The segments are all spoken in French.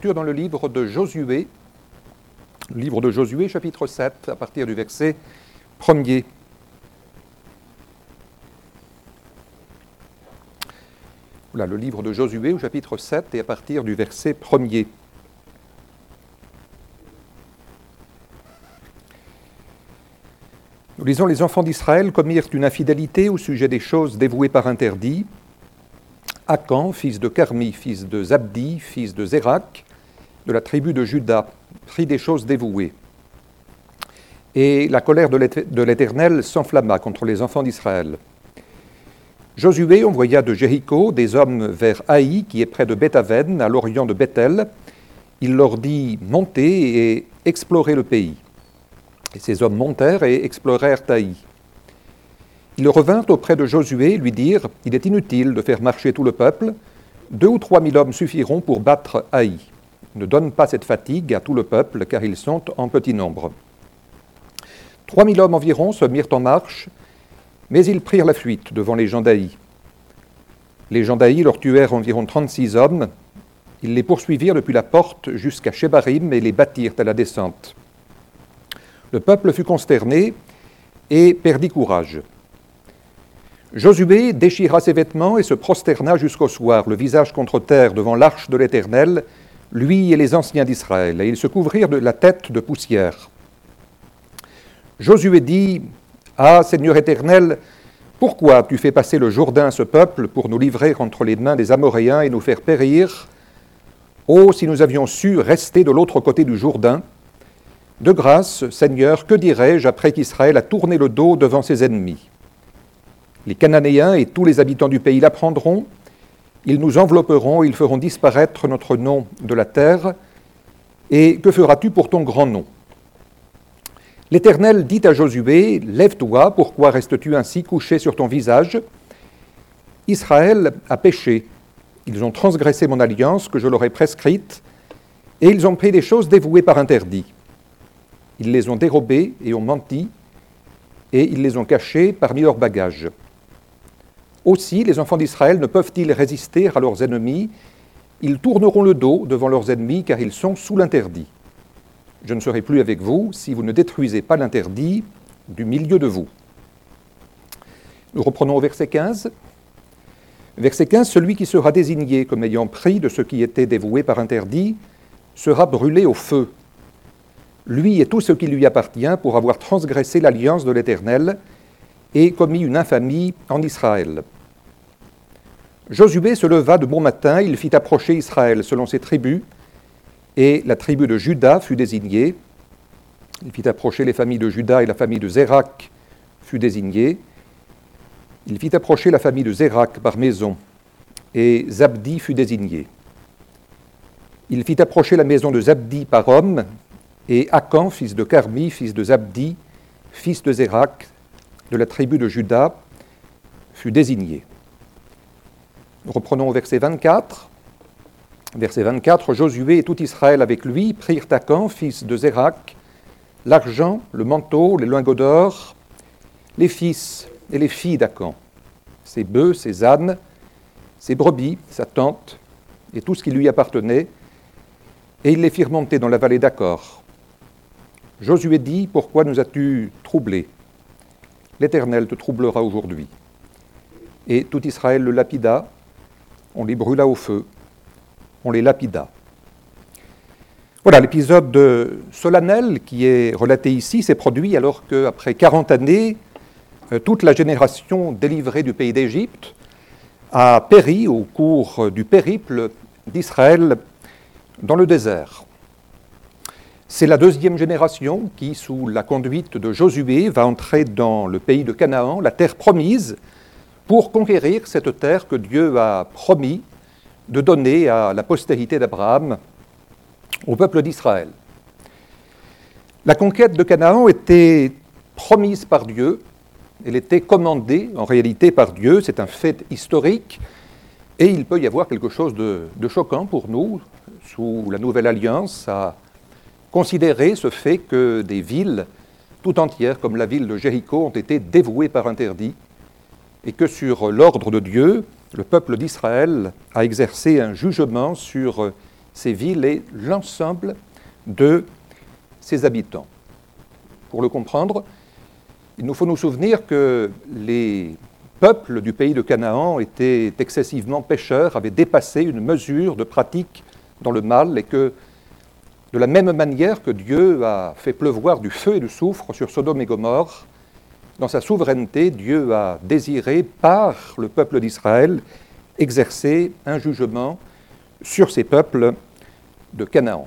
Dans le livre de Josué, chapitre 7, à partir du verset 1er. Voilà, le livre de Josué, au chapitre 7, et à partir du verset 1er. Nous lisons: les enfants d'Israël commirent une infidélité au sujet des choses dévouées par interdit. Akan, fils de Carmi, fils de Zabdi, fils de Zérak, de la tribu de Juda, prit des choses dévouées. Et la colère de l'Éternel s'enflamma contre les enfants d'Israël. Josué envoya de Jéricho des hommes vers Haï, qui est près de Beth-Aven, à l'orient de Bethel. Il leur dit: montez et explorez le pays. Et ces hommes montèrent et explorèrent Haï. Ils revinrent auprès de Josué et lui dirent: il est inutile de faire marcher tout le peuple, 2 ou 3 000 hommes suffiront pour battre Haï. Ne donne pas cette fatigue à tout le peuple, car ils sont en petit nombre. 3 000 hommes environ se mirent en marche, mais ils prirent la fuite devant les gens d'Haï. Les gens d'Haï leur tuèrent environ 36 hommes. Ils les poursuivirent depuis la porte jusqu'à Shebarim et les battirent à la descente. Le peuple fut consterné et perdit courage. Josué déchira ses vêtements et se prosterna jusqu'au soir, le visage contre terre, devant l'arche de l'Éternel, lui et les anciens d'Israël, et ils se couvrirent de la tête de poussière. Josué dit: ah, Seigneur Éternel, pourquoi as-tu fait passer le Jourdain à ce peuple pour nous livrer entre les mains des Amoréens et nous faire périr? Oh, si nous avions su rester de l'autre côté du Jourdain! De grâce, Seigneur, que dirais-je après qu'Israël a tourné le dos devant ses ennemis? Les Cananéens et tous les habitants du pays l'apprendront. Ils nous envelopperont, ils feront disparaître notre nom de la terre. Et que feras-tu pour ton grand nom? L'Éternel dit à Josué: lève-toi, pourquoi restes-tu ainsi couché sur ton visage? Israël a péché. Ils ont transgressé mon alliance que je leur ai prescrite, et ils ont pris des choses dévouées par interdit. Ils les ont dérobées et ont menti, et ils les ont cachées parmi leurs bagages. Aussi, les enfants d'Israël ne peuvent-ils résister à leurs ennemis? Ils tourneront le dos devant leurs ennemis, car ils sont sous l'interdit. Je ne serai plus avec vous si vous ne détruisez pas l'interdit du milieu de vous. Nous reprenons au verset 15. Verset 15, celui qui sera désigné comme ayant pris de ce qui était dévoué par interdit sera brûlé au feu. Lui et tout ce qui lui appartient pour avoir transgressé l'alliance de l'Éternel et commis une infamie en Israël. Josué se leva de bon matin, il fit approcher Israël selon ses tribus, et la tribu de Juda fut désignée. Il fit approcher les familles de Juda et la famille de Zérak fut désignée. Il fit approcher la famille de Zérak par maison, et Zabdi fut désigné. Il fit approcher la maison de Zabdi par homme, et Akan, fils de Carmi, fils de Zabdi, fils de Zérak, de la tribu de Juda, fut désigné. Nous reprenons au verset 24. Verset 24, Josué et tout Israël avec lui prirent Akan, fils de Zérak, l'argent, le manteau, les lingots d'or, les fils et les filles d'Akan, ses bœufs, ses ânes, ses brebis, sa tente, et tout ce qui lui appartenait, et ils les firent monter dans la vallée d'Achor. Josué dit: pourquoi nous as-tu troublés? L'Éternel te troublera aujourd'hui. Et tout Israël le lapida, on les brûla au feu, on les lapida. Voilà, l'épisode solennel qui est relaté ici s'est produit alors qu'après 40 années, toute la génération délivrée du pays d'Égypte a péri au cours du périple d'Israël dans le désert. C'est la deuxième génération qui, sous la conduite de Josué, va entrer dans le pays de Canaan, la terre promise, pour conquérir cette terre que Dieu a promis de donner à la postérité d'Abraham, au peuple d'Israël. La conquête de Canaan était promise par Dieu, elle était commandée en réalité par Dieu, c'est un fait historique, et il peut y avoir quelque chose de choquant pour nous, sous la Nouvelle Alliance, à considérer ce fait que des villes tout entières, comme la ville de Jéricho, ont été dévouées par interdit, et que sur l'ordre de Dieu, le peuple d'Israël a exercé un jugement sur ces villes et l'ensemble de ses habitants. Pour le comprendre, il nous faut nous souvenir que les peuples du pays de Canaan étaient excessivement pécheurs, avaient dépassé une mesure de pratique dans le mal, et que de la même manière que Dieu a fait pleuvoir du feu et du soufre sur Sodome et Gomorrhe, dans sa souveraineté, Dieu a désiré, par le peuple d'Israël, exercer un jugement sur ces peuples de Canaan.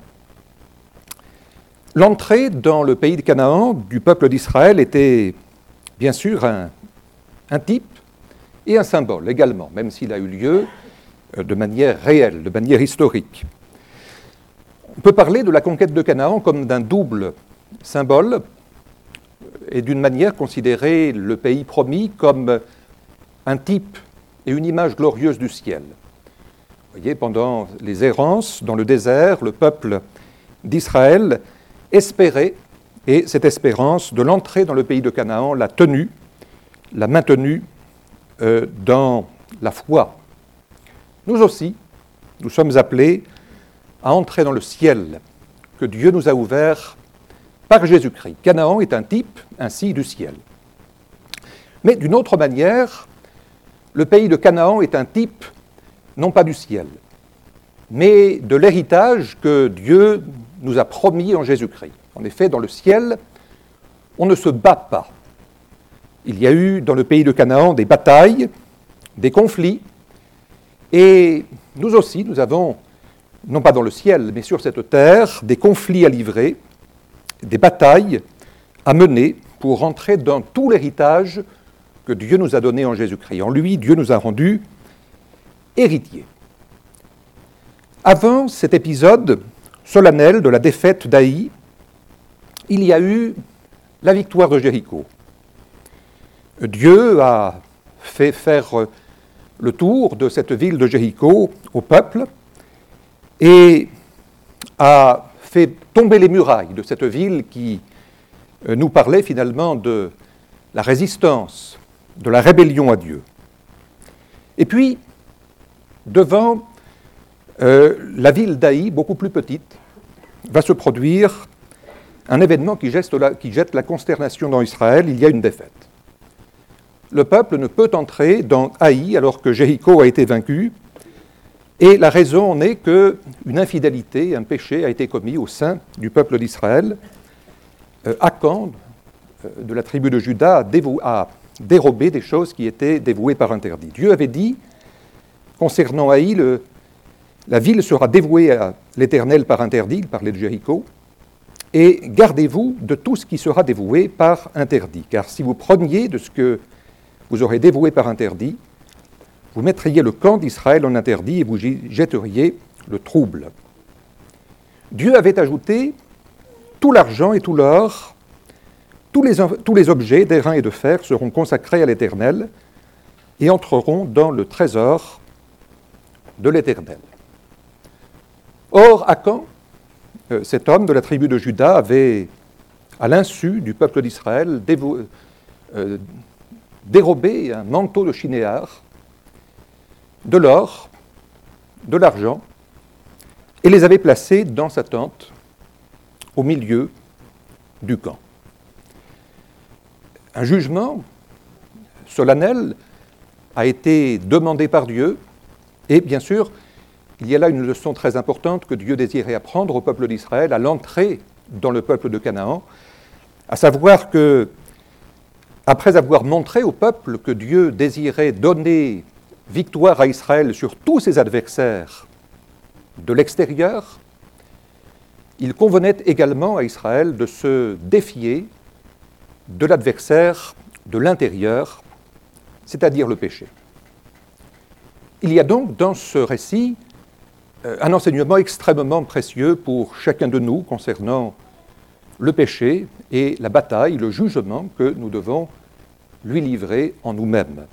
L'entrée dans le pays de Canaan du peuple d'Israël était bien sûr un type et un symbole également, même s'il a eu lieu de manière réelle, de manière historique. On peut parler de la conquête de Canaan comme d'un double symbole et d'une manière considérer le pays promis comme un type et une image glorieuse du ciel. Vous voyez, pendant les errances dans le désert, le peuple d'Israël espérait, et cette espérance de l'entrée dans le pays de Canaan l'a tenue, l'a maintenue dans la foi. Nous aussi, nous sommes appelés à entrer dans le ciel que Dieu nous a ouvert par Jésus-Christ. Canaan est un type ainsi du ciel. Mais d'une autre manière, le pays de Canaan est un type non pas du ciel, mais de l'héritage que Dieu nous a promis en Jésus-Christ. En effet, dans le ciel, on ne se bat pas. Il y a eu dans le pays de Canaan des batailles, des conflits, et nous aussi, nous avons, non pas dans le ciel, mais sur cette terre, des conflits à livrer, des batailles à mener pour entrer dans tout l'héritage que Dieu nous a donné en Jésus-Christ. En lui, Dieu nous a rendus héritiers. Avant cet épisode solennel de la défaite d'Haï, il y a eu la victoire de Jéricho. Dieu a fait faire le tour de cette ville de Jéricho au peuple et a fait tomber les murailles de cette ville qui nous parlait finalement de la résistance, de la rébellion à Dieu. Et puis, devant la ville d'Haï, beaucoup plus petite, va se produire un événement qui jette la consternation dans Israël. Il y a une défaite. Le peuple ne peut entrer dans Haï alors que Jéricho a été vaincu, et la raison en est qu'une infidélité, un péché a été commis au sein du peuple d'Israël. Akan, de la tribu de Juda, a dérobé des choses qui étaient dévouées par interdit. Dieu avait dit, concernant Haï, la ville sera dévouée à l'Éternel par interdit, il parlait de Jéricho, et gardez-vous de tout ce qui sera dévoué par interdit, car si vous preniez de ce que vous aurez dévoué par interdit, vous mettriez le camp d'Israël en interdit et vous y jetteriez le trouble. Dieu avait ajouté tout l'argent et tout l'or, tous les objets d'airain et de fer seront consacrés à l'Éternel et entreront dans le trésor de l'Éternel. Or, Akan, cet homme de la tribu de Juda, avait, à l'insu du peuple d'Israël, dérobé un manteau de chinéar, de l'or, de l'argent, et les avait placés dans sa tente, au milieu du camp. Un jugement solennel a été demandé par Dieu, et bien sûr, il y a là une leçon très importante que Dieu désirait apprendre au peuple d'Israël à l'entrée dans le peuple de Canaan, à savoir que, après avoir montré au peuple que Dieu désirait donner victoire à Israël sur tous ses adversaires de l'extérieur, il convenait également à Israël de se défier de l'adversaire de l'intérieur, c'est-à-dire le péché. Il y a donc dans ce récit un enseignement extrêmement précieux pour chacun de nous concernant le péché et la bataille, le jugement que nous devons lui livrer en nous-mêmes.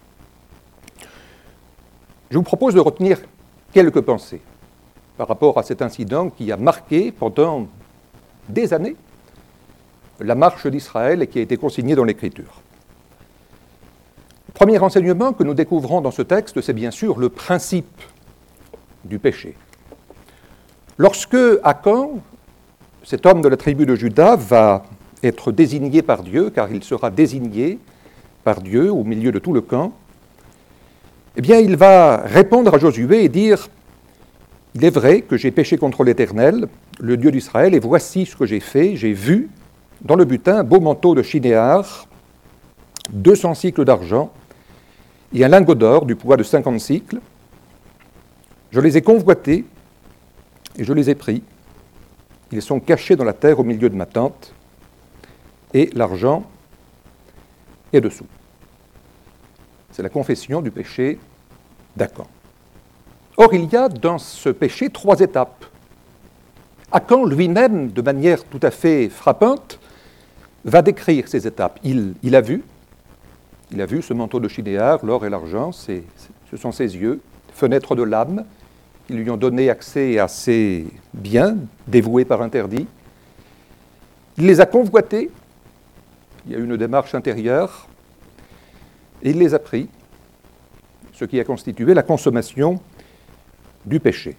Je vous propose de retenir quelques pensées par rapport à cet incident qui a marqué pendant des années la marche d'Israël et qui a été consigné dans l'Écriture. Le premier enseignement que nous découvrons dans ce texte, c'est bien sûr le principe du péché. Lorsque Achan, cet homme de la tribu de Juda, va être désigné par Dieu, car il sera désigné par Dieu au milieu de tout le camp, eh bien, il va répondre à Josué et dire « Il est vrai que j'ai péché contre l'Éternel, le Dieu d'Israël, et voici ce que j'ai fait. J'ai vu dans le butin un beau manteau de chinéar, 200 cycles d'argent et un lingot d'or du poids de 50 cycles. Je les ai convoités et je les ai pris. Ils sont cachés dans la terre au milieu de ma tente et l'argent est dessous. » C'est la confession du péché d'Achan. Or, il y a dans ce péché 3 étapes. Achan lui-même, de manière tout à fait frappante, va décrire ces étapes. Il a vu ce manteau de chinéar, l'or et l'argent, ce sont ses yeux, fenêtres de l'âme, qui lui ont donné accès à ses biens, dévoués par interdit. Il les a convoités, il y a une démarche intérieure, et il les a pris, ce qui a constitué la consommation du péché.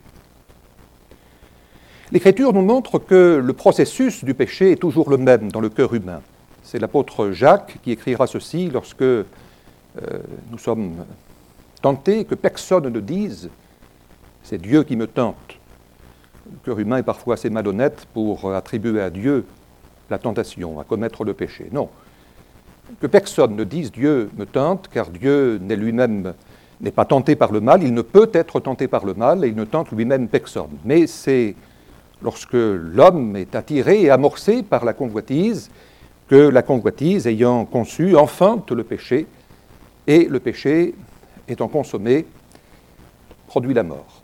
L'Écriture nous montre que le processus du péché est toujours le même dans le cœur humain. C'est l'apôtre Jacques qui écrira ceci lorsque nous sommes tentés, que personne ne dise « c'est Dieu qui me tente ». Le cœur humain est parfois assez malhonnête pour attribuer à Dieu la tentation, à commettre le péché. Non. Que personne ne dise « Dieu me tente », car Dieu n'est lui-même n'est pas tenté par le mal, il ne peut être tenté par le mal et il ne tente lui-même personne. Mais c'est lorsque l'homme est attiré et amorcé par la convoitise que la convoitise, ayant conçu, enfante le péché, et le péché, étant consommé, produit la mort.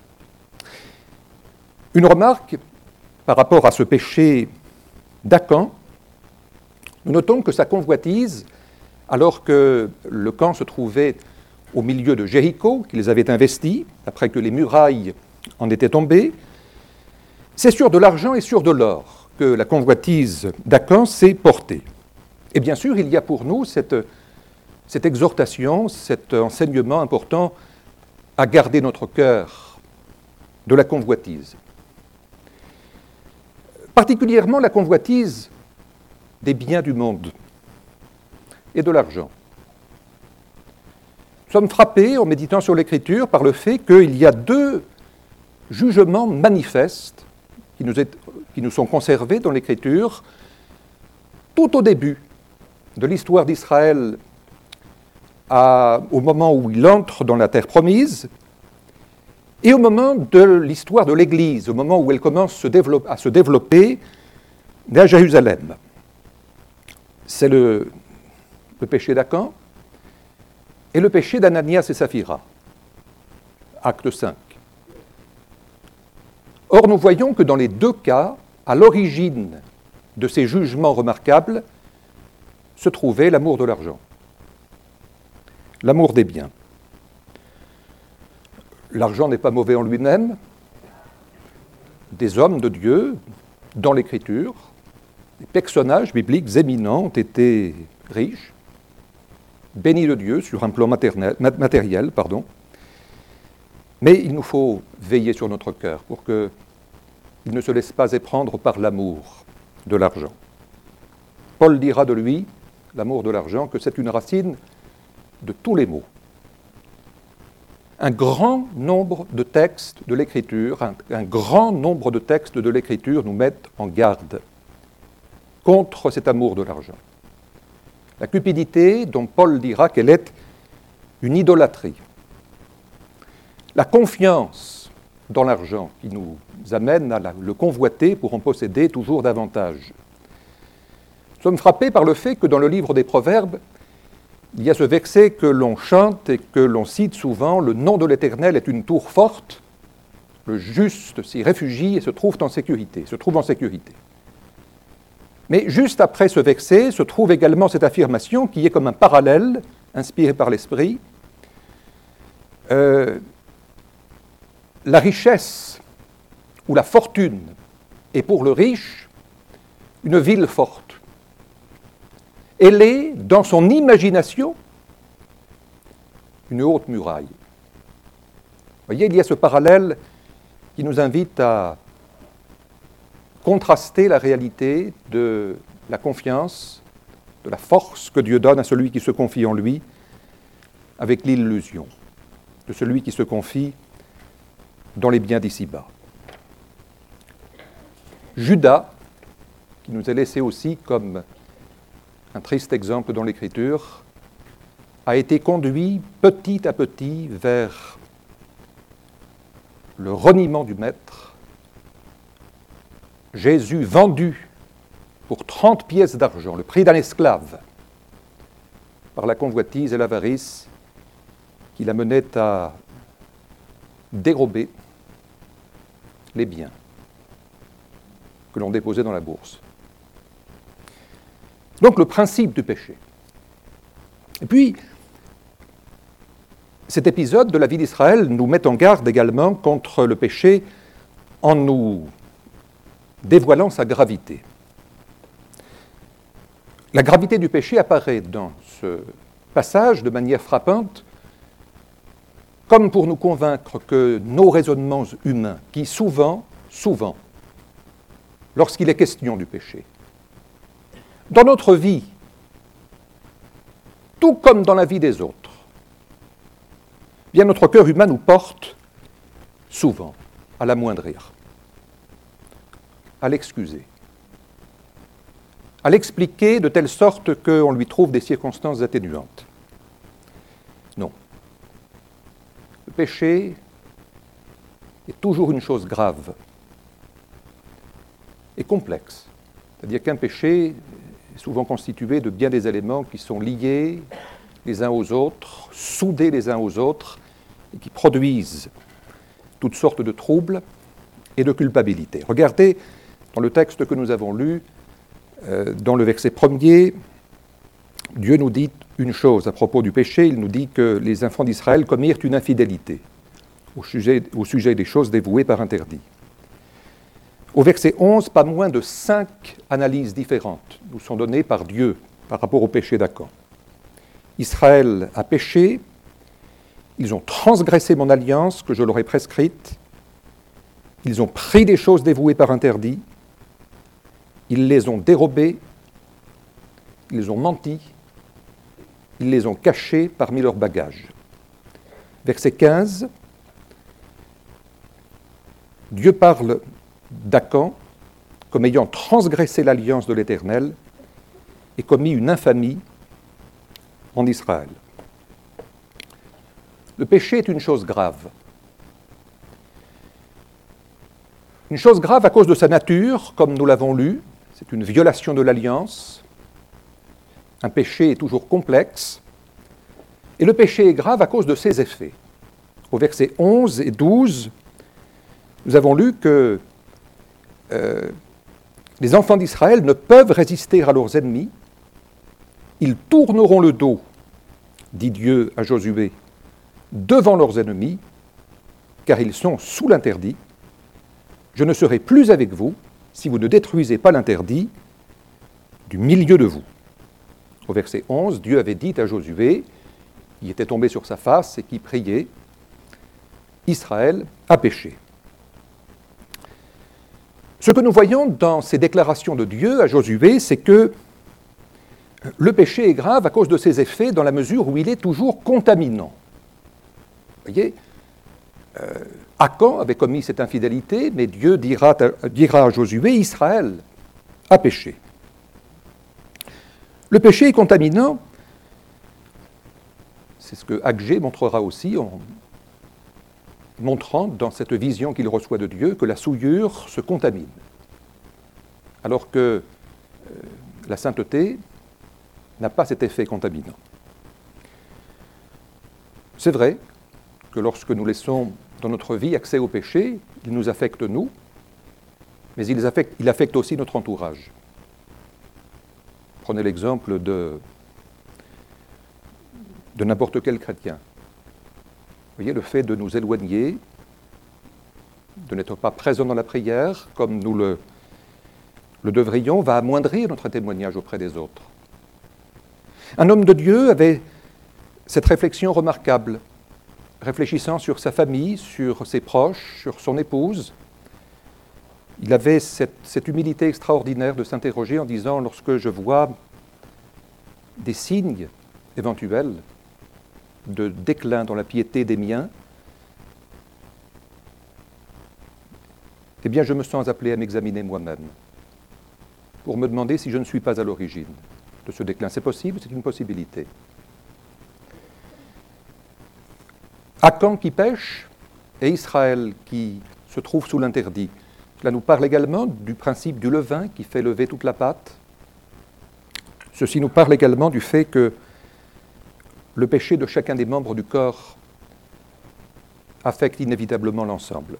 Une remarque par rapport à ce péché d'Achan. Nous notons que sa convoitise, alors que le camp se trouvait au milieu de Jéricho, qu'ils avaient investi, après que les murailles en étaient tombées, c'est sur de l'argent et sur de l'or que la convoitise d'Achan s'est portée. Et bien sûr, il y a pour nous cette exhortation, cet enseignement important à garder notre cœur de la convoitise. Particulièrement la convoitise des biens du monde et de l'argent. Nous sommes frappés, en méditant sur l'Écriture, par le fait qu'il y a 2 jugements manifestes qui nous sont conservés dans l'Écriture tout au début de l'histoire d'Israël, au moment où il entre dans la terre promise, et au moment de l'histoire de l'Église, au moment où elle commence à se développer à Jérusalem. C'est le péché d'Achan et le péché d'Ananias et Saphira, acte 5. Or, nous voyons que dans les 2 cas, à l'origine de ces jugements remarquables, se trouvait l'amour de l'argent, l'amour des biens. L'argent n'est pas mauvais en lui-même. Des hommes de Dieu, dans l'Écriture, des personnages bibliques éminents ont été riches, bénis de Dieu sur un plan matériel, mais il nous faut veiller sur notre cœur pour qu'il ne se laisse pas éprendre par l'amour de l'argent. Paul dira de lui, l'amour de l'argent, que c'est une racine de tous les maux. Un grand nombre de textes de l'Écriture, un grand nombre de textes de l'Écriture nous mettent en garde contre cet amour de l'argent. La cupidité, dont Paul dira qu'elle est une idolâtrie. La confiance dans l'argent qui nous amène à le convoiter pour en posséder toujours davantage. Nous sommes frappés par le fait que dans le livre des Proverbes, il y a ce verset que l'on chante et que l'on cite souvent, « Le nom de l'Éternel est une tour forte, le juste s'y réfugie et se trouve en sécurité. » Mais juste après ce verset se trouve également cette affirmation qui est comme un parallèle, inspiré par l'Esprit. La richesse ou la fortune est pour le riche une ville forte. Elle est, dans son imagination, une haute muraille. Vous voyez, il y a ce parallèle qui nous invite à contraster la réalité de la confiance, de la force que Dieu donne à celui qui se confie en lui, avec l'illusion de celui qui se confie dans les biens d'ici-bas. Judas, qui nous est laissé aussi comme un triste exemple dans l'Écriture, a été conduit petit à petit vers le reniement du Maître. Jésus vendu pour 30 pièces d'argent, le prix d'un esclave, par la convoitise et l'avarice qui l'amenait à dérober les biens que l'on déposait dans la bourse. Donc le principe du péché. Et puis, cet épisode de la vie d'Israël nous met en garde également contre le péché en nous dévoilant sa gravité. La gravité du péché apparaît dans ce passage de manière frappante, comme pour nous convaincre que nos raisonnements humains, qui souvent, lorsqu'il est question du péché, dans notre vie, tout comme dans la vie des autres, bien notre cœur humain nous porte souvent à l'amoindrir, à l'excuser, à l'expliquer de telle sorte qu'on lui trouve des circonstances atténuantes. Non. Le péché est toujours une chose grave et complexe. C'est-à-dire qu'un péché est souvent constitué de bien des éléments qui sont liés les uns aux autres, soudés les uns aux autres, et qui produisent toutes sortes de troubles et de culpabilité. Regardez dans le texte que nous avons lu, dans le verset 1er, Dieu nous dit une chose à propos du péché. Il nous dit que les enfants d'Israël commirent une infidélité au sujet des choses dévouées par interdit. Au verset 11, pas moins de 5 analyses différentes nous sont données par Dieu par rapport au péché d'Achan. Israël a péché, ils ont transgressé mon alliance que je leur ai prescrite, ils ont pris des choses dévouées par interdit, ils les ont dérobées, ils ont menti, ils les ont cachées parmi leurs bagages. Verset 15, Dieu parle d'Achan comme ayant transgressé l'alliance de l'Éternel et commis une infamie en Israël. Le péché est une chose grave. Une chose grave à cause de sa nature, comme nous l'avons lu, c'est une violation de l'alliance. Un péché est toujours complexe. Et le péché est grave à cause de ses effets. Au verset 11 et 12, nous avons lu que les enfants d'Israël ne peuvent résister à leurs ennemis. Ils tourneront le dos, dit Dieu à Josué, devant leurs ennemis, car ils sont sous l'interdit. Je ne serai plus avec vous si vous ne détruisez pas l'interdit du milieu de vous. Au verset 11, Dieu avait dit à Josué, il était tombé sur sa face et qui priait, Israël a péché. Ce que nous voyons dans ces déclarations de Dieu à Josué, c'est que le péché est grave à cause de ses effets dans la mesure où il est toujours contaminant. Vous voyez, Achan avait commis cette infidélité, mais Dieu dira à Josué, Israël a péché. Le péché est contaminant, c'est ce que Agé montrera aussi en montrant dans cette vision qu'il reçoit de Dieu que la souillure se contamine, alors que la sainteté n'a pas cet effet contaminant. C'est vrai que lorsque nous laissons dans notre vie accès au péché, il nous affecte nous, mais il affecte aussi notre entourage. Prenez l'exemple de n'importe quel chrétien. Vous voyez, le fait de nous éloigner, de n'être pas présent dans la prière, comme nous le devrions, va amoindrir notre témoignage auprès des autres. Un homme de Dieu avait cette réflexion remarquable. réfléchissant sur sa famille, sur ses proches, sur son épouse, il avait cette humilité extraordinaire de s'interroger en disant, lorsque je vois des signes éventuels de déclin dans la piété des miens, eh bien je me sens appelé à m'examiner moi-même pour me demander si je ne suis pas à l'origine de ce déclin. C'est possible, c'est une possibilité. Akan qui pêche et Israël qui se trouve sous l'interdit. Cela nous parle également du principe du levain qui fait lever toute la pâte. Ceci nous parle également du fait que le péché de chacun des membres du corps affecte inévitablement l'ensemble.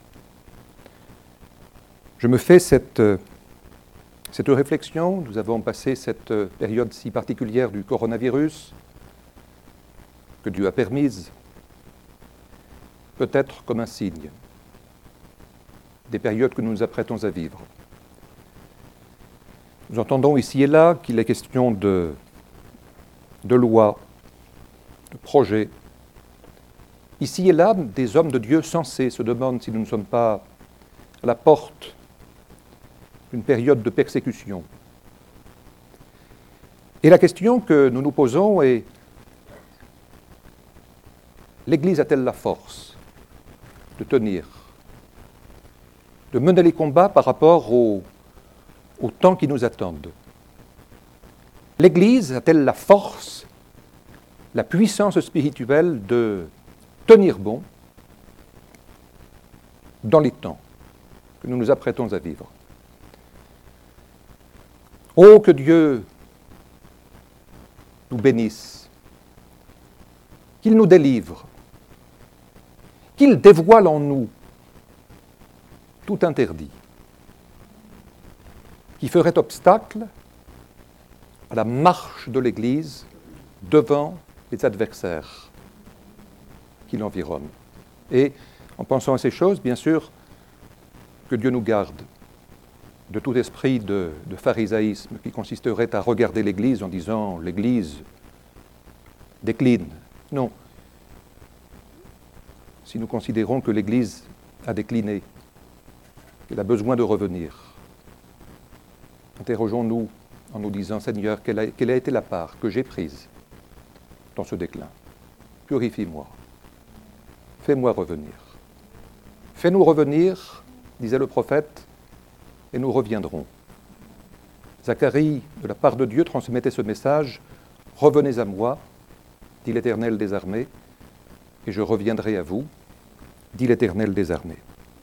Je me fais cette réflexion. Nous avons passé cette période si particulière du coronavirus que Dieu a permise, peut-être comme un signe des périodes que nous nous apprêtons à vivre. Nous entendons ici et là qu'il est question de lois, de projets. Ici et là, des hommes de Dieu sensés se demandent si nous ne sommes pas à la porte d'une période de persécution. Et la question que nous nous posons est, l'Église a-t-elle la force de tenir, de mener les combats par rapport au temps qui nous attendent? L'Église a-t-elle la force, la puissance spirituelle de tenir bon dans les temps que nous nous apprêtons à vivre? Oh, que Dieu nous bénisse, qu'il nous délivre, qu'il dévoile en nous tout interdit qui ferait obstacle à la marche de l'Église devant les adversaires qui l'environnent. Et en pensant à ces choses, bien sûr, que Dieu nous garde de tout esprit de pharisaïsme qui consisterait à regarder l'Église en disant « l'Église décline ». Non. Si nous considérons que l'Église a décliné, qu'elle a besoin de revenir, interrogeons-nous en nous disant « Seigneur, quelle a été la part que j'ai prise dans ce déclin? Purifie-moi, fais-moi revenir. Fais-nous revenir, disait le prophète, et nous reviendrons. » Zacharie, de la part de Dieu, transmettait ce message « Revenez à moi, dit l'Éternel des armées, et je reviendrai à vous, dit l'Éternel des armées. »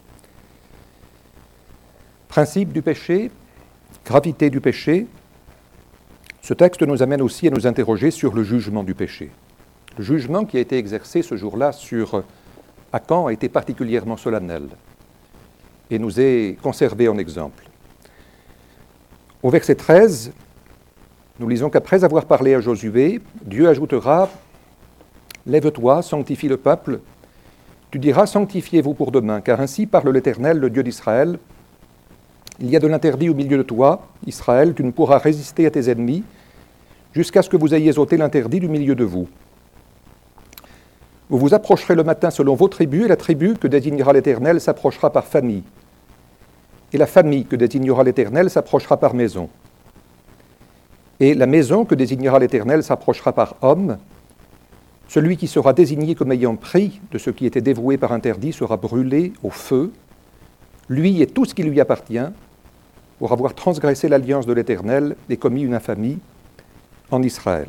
Principe du péché, gravité du péché, ce texte nous amène aussi à nous interroger sur le jugement du péché. Le jugement qui a été exercé ce jour-là sur Akan a été particulièrement solennel et nous est conservé en exemple. Au verset 13, nous lisons qu'après avoir parlé à Josué, Dieu ajoutera « Lève-toi, sanctifie le peuple, tu diras sanctifiez-vous pour demain, car ainsi parle l'Éternel, le Dieu d'Israël. Il y a de l'interdit au milieu de toi, Israël, tu ne pourras résister à tes ennemis, jusqu'à ce que vous ayez ôté l'interdit du milieu de vous. Vous vous approcherez le matin selon vos tribus, et la tribu que désignera l'Éternel s'approchera par famille. Et la famille que désignera l'Éternel s'approchera par maison. Et la maison que désignera l'Éternel s'approchera par homme. Celui qui sera désigné comme ayant pris de ce qui était dévoué par interdit sera brûlé au feu, lui et tout ce qui lui appartient, pour avoir transgressé l'alliance de l'Éternel et commis une infamie en Israël.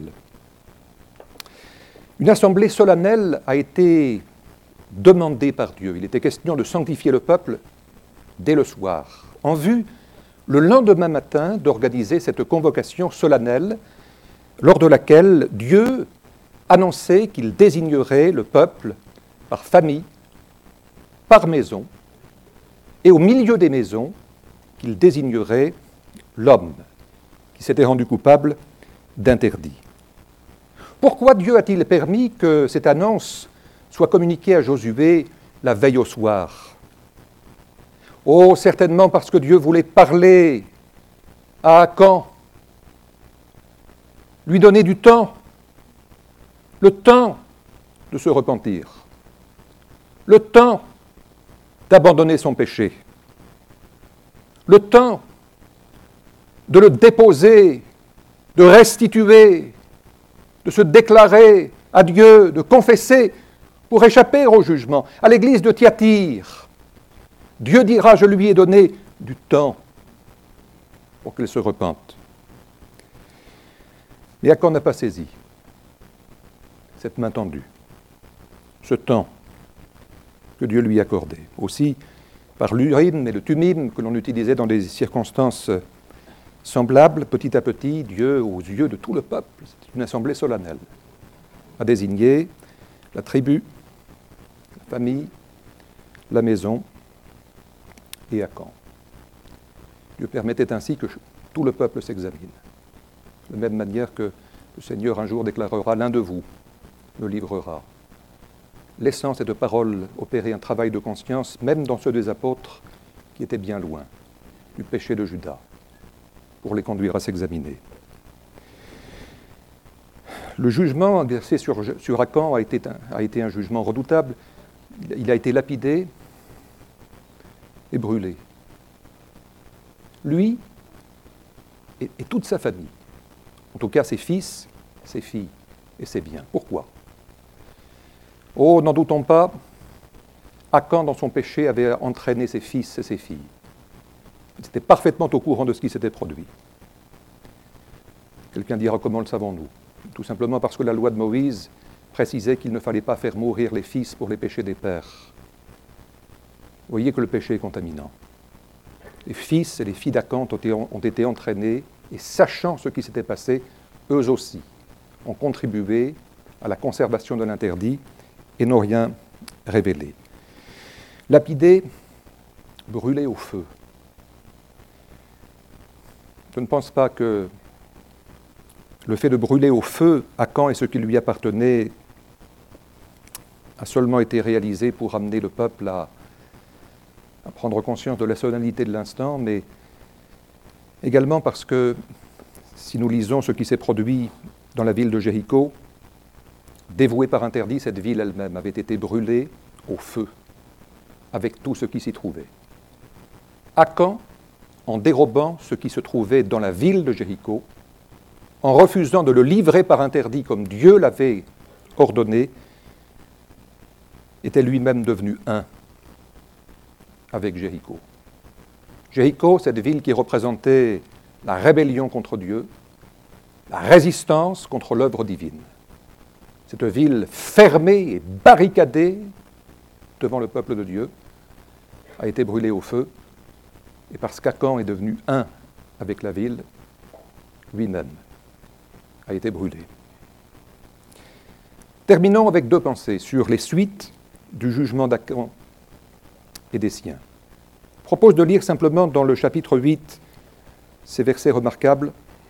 Une assemblée solennelle a été demandée par Dieu. Il était question de sanctifier le peuple dès le soir, en vue, le lendemain matin, d'organiser cette convocation solennelle, lors de laquelle Dieu annonçait qu'il désignerait le peuple par famille, par maison, et au milieu des maisons, qu'il désignerait l'homme qui s'était rendu coupable d'interdit. Pourquoi Dieu a-t-il permis que cette annonce soit communiquée à Josué la veille au soir? Oh, certainement parce que Dieu voulait parler à Akan, lui donner du temps, le temps de se repentir. le temps d'abandonner son péché, le temps de le déposer, de restituer, de se déclarer à Dieu, de confesser pour échapper au jugement. À l'église de Thyatire, Dieu dira, je lui ai donné du temps pour qu'elle se repente. Mais Akan n'a pas saisi cette main tendue, ce temps que Dieu lui accordait. Aussi, par l'Urim et le Tumim que l'on utilisait dans des circonstances semblables, petit à petit, Dieu, aux yeux de tout le peuple, c'est une assemblée solennelle, a désigné la tribu, la famille, la maison et Akan. Dieu permettait ainsi que tout le peuple s'examine. De la même manière que le Seigneur un jour déclarera, l'un de vous me livrera. Laissant cette parole opérer un travail de conscience, même dans ceux des apôtres qui étaient bien loin du péché de Judas, pour les conduire à s'examiner. Le jugement exercé sur Akan a été un jugement redoutable. Il a été lapidé et brûlé. Lui et toute sa famille, en tout cas ses fils, ses filles et ses biens. Pourquoi ? Oh, n'en doutons pas, Akan, dans son péché, avait entraîné ses fils et ses filles. Il était parfaitement au courant de ce qui s'était produit. Quelqu'un dira, comment le savons-nous ? Tout simplement parce que la loi de Moïse précisait qu'il ne fallait pas faire mourir les fils pour les péchés des pères. Vous voyez que le péché est contaminant. Les fils et les filles d'Akan ont été entraînés et, sachant ce qui s'était passé, eux aussi ont contribué à la conservation de l'interdit et n'ont rien révélé. Lapidé, brûlé au feu. Je ne pense pas que le fait de brûler au feu Akan et ce qui lui appartenait a seulement été réalisé pour amener le peuple à prendre conscience de la solennité de l'instant, mais également parce que, si nous lisons ce qui s'est produit dans la ville de Jéricho, dévouée par interdit, cette ville elle-même avait été brûlée au feu, avec tout ce qui s'y trouvait. Akan, en dérobant ce qui se trouvait dans la ville de Jéricho, en refusant de le livrer par interdit comme Dieu l'avait ordonné, était lui-même devenu un avec Jéricho. Jéricho, cette ville qui représentait la rébellion contre Dieu, la résistance contre l'œuvre divine. Cette ville fermée et barricadée devant le peuple de Dieu a été brûlée au feu, et parce qu'Akan est devenu un avec la ville, lui-même a été brûlé. Terminons avec deux pensées sur les suites du jugement d'Akan et des siens. Je propose de lire simplement dans le chapitre 8 ces versets remarquables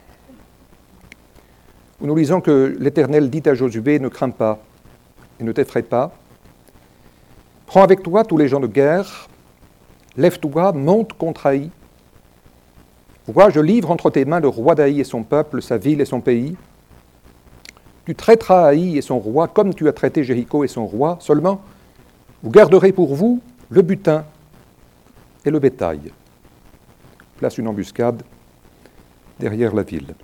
où nous lisons que l'Éternel dit à Josué, ne crains pas et ne t'effraie pas. Prends avec toi tous les gens de guerre, lève-toi, monte contre Haï. Vois, je livre entre tes mains le roi d'Haï et son peuple, sa ville et son pays. Tu traiteras Haï et son roi comme tu as traité Jéricho et son roi. Seulement, vous garderez pour vous le butin et le bétail. Place une embuscade derrière la ville.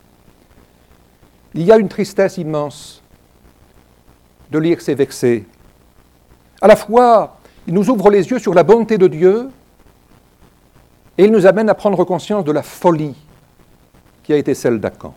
Il y a une tristesse immense de lire ces versets. À la fois, il nous ouvre les yeux sur la bonté de Dieu et il nous amène à prendre conscience de la folie qui a été celle d'Akan.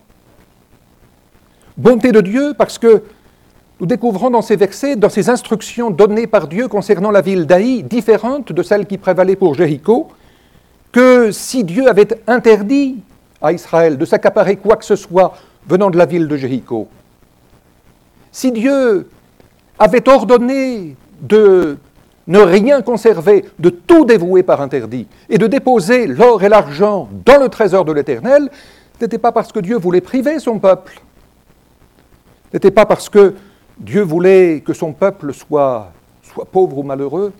Bonté de Dieu parce que nous découvrons dans ces versets, dans ces instructions données par Dieu concernant la ville d'Haï, différentes de celles qui prévalaient pour Jéricho, que si Dieu avait interdit à Israël de s'accaparer quoi que ce soit venant de la ville de Jéricho, si Dieu avait ordonné de ne rien conserver, de tout dévouer par interdit, et de déposer l'or et l'argent dans le trésor de l'Éternel, ce n'était pas parce que Dieu voulait priver son peuple, ce n'était pas parce que Dieu voulait que son peuple soit pauvre ou malheureux.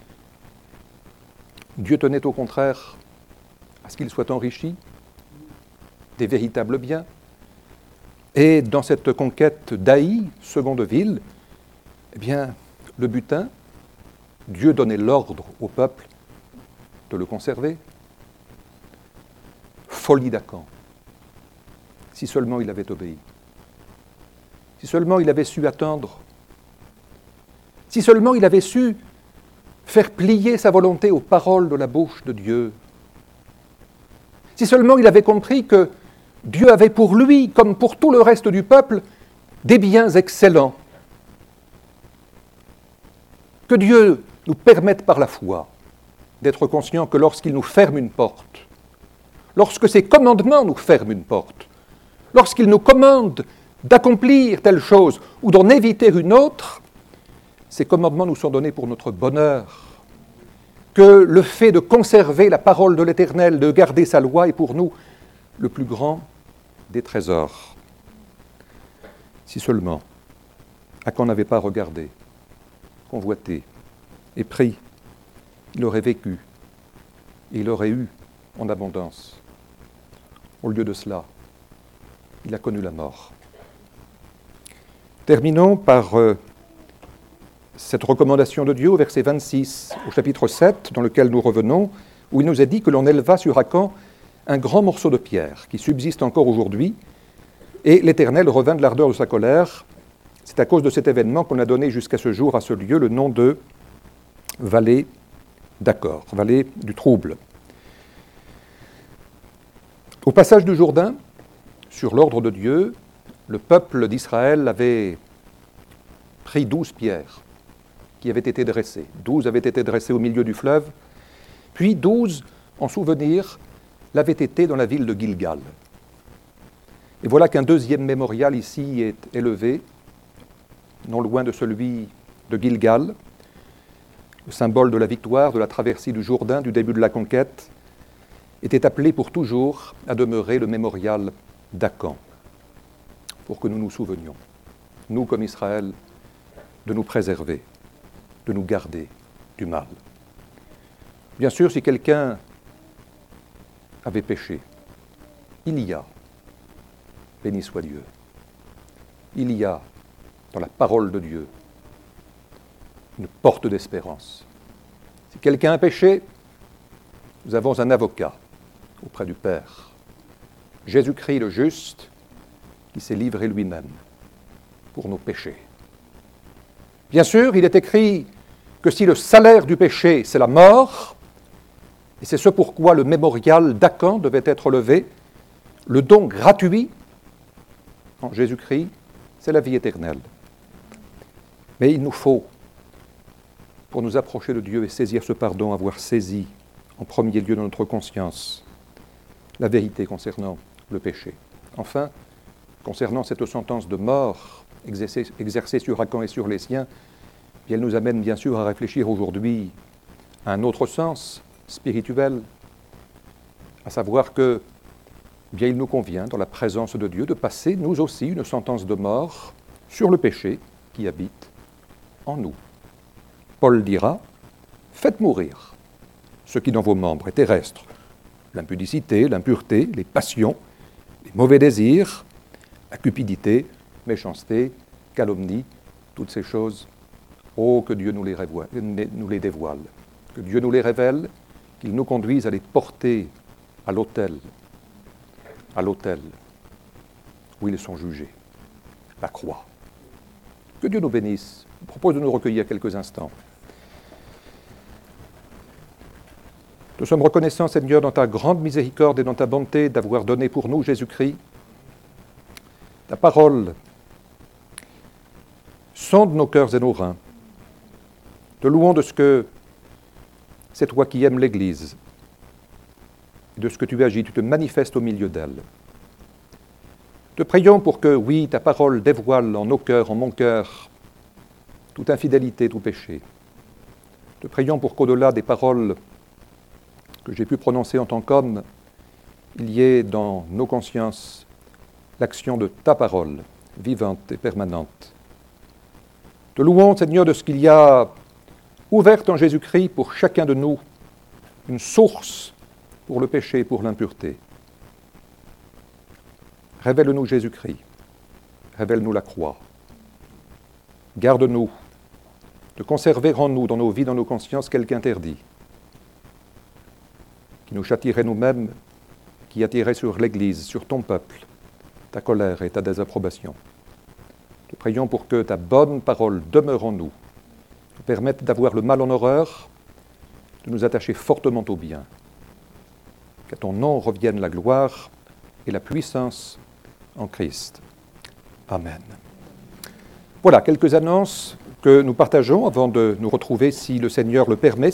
Dieu tenait au contraire à ce qu'il soit enrichi des véritables biens. Et dans cette conquête d'Haï, seconde ville, eh bien, le butin Dieu donnait l'ordre au peuple de le conserver. Folie d'Acan. Si seulement il avait obéi. Si seulement il avait su attendre. Si seulement il avait su faire plier sa volonté aux paroles de la bouche de Dieu. Si seulement il avait compris que Dieu avait pour lui, comme pour tout le reste du peuple, des biens excellents. Que Dieu nous permette par la foi d'être conscients que lorsqu'il nous ferme une porte, lorsque ses commandements nous ferment une porte, lorsqu'il nous commande d'accomplir telle chose ou d'en éviter une autre, ces commandements nous sont donnés pour notre bonheur. Que le fait de conserver la parole de l'Éternel, de garder sa loi est pour nous le plus grand des trésors. Si seulement Acan n'avait pas regardé, convoité et pris, il aurait vécu et il aurait eu en abondance. Au lieu de cela, il a connu la mort. Terminons par cette recommandation de Dieu au verset 26, au chapitre 7, dans lequel nous revenons, où il nous est dit que l'on éleva sur Acan un grand morceau de pierre qui subsiste encore aujourd'hui, et l'Éternel revint de l'ardeur de sa colère. C'est à cause de cet événement qu'on a donné jusqu'à ce jour à ce lieu le nom de vallée d'Acor, vallée du trouble. Au passage du Jourdain, sur l'ordre de Dieu, le peuple d'Israël avait pris 12 pierres qui avaient été dressées. 12 avaient été dressées au milieu du fleuve, puis 12, en souvenir, l'avaient été dans la ville de Gilgal. Et voilà qu'un deuxième mémorial ici est élevé, non loin de celui de Gilgal, le symbole de la victoire, de la traversée du Jourdain, du début de la conquête, était appelé pour toujours à demeurer le mémorial d'Acan, pour que nous nous souvenions, nous comme Israël, de nous préserver, de nous garder du mal. Bien sûr, si quelqu'un avait péché, il y a, béni soit Dieu, il y a dans la parole de Dieu une porte d'espérance. Si quelqu'un a péché, nous avons un avocat auprès du Père, Jésus-Christ le juste, qui s'est livré lui-même pour nos péchés. Bien sûr, il est écrit que si le salaire du péché, c'est la mort, et c'est ce pourquoi le mémorial d'Acan devait être levé, le don gratuit en Jésus-Christ, c'est la vie éternelle. Mais il nous faut, pour nous approcher de Dieu et saisir ce pardon, avoir saisi en premier lieu dans notre conscience la vérité concernant le péché. Enfin, concernant cette sentence de mort exercée sur Acan et sur les siens, elle nous amène bien sûr à réfléchir aujourd'hui à un autre sens spirituel, à savoir que bien il nous convient, dans la présence de Dieu, de passer nous aussi une sentence de mort sur le péché qui habite en nous. Paul dira, faites mourir ce qui dans vos membres est terrestre, l'impudicité, l'impureté, les passions, les mauvais désirs, la cupidité, méchanceté, calomnie, toutes ces choses. Oh, que Dieu nous les dévoile, que Dieu nous les révèle, qu'il nous conduise à les porter à l'autel où ils sont jugés, la croix. Que Dieu nous bénisse. Je vous propose de nous recueillir quelques instants. Nous sommes reconnaissants, Seigneur, dans ta grande miséricorde et dans ta bonté d'avoir donné pour nous Jésus-Christ. Ta parole sonde nos cœurs et nos reins. Te louons de ce que c'est toi qui aimes l'Église, et de ce que tu agis, tu te manifestes au milieu d'elle. Te prions pour que, oui, ta parole dévoile en nos cœurs, en mon cœur, toute infidélité, tout péché. Te prions pour qu'au-delà des paroles que j'ai pu prononcer en tant qu'homme, il y ait dans nos consciences l'action de ta parole, vivante et permanente. Te louons, Seigneur, de ce qu'il y a ouverte en Jésus-Christ pour chacun de nous, une source pour le péché et pour l'impureté. Révèle-nous Jésus-Christ, révèle-nous la croix. Garde-nous de conserver en nous, dans nos vies, dans nos consciences, quelque interdit qui nous châtierait nous-mêmes, qui attirait sur l'Église, sur ton peuple, ta colère et ta désapprobation. Te prions pour que ta bonne parole demeure en nous, nous permette d'avoir le mal en horreur, de nous attacher fortement au bien. Qu'à ton nom revienne la gloire et la puissance en Christ. Amen. Voilà quelques annonces que nous partageons avant de nous retrouver, si le Seigneur le permet.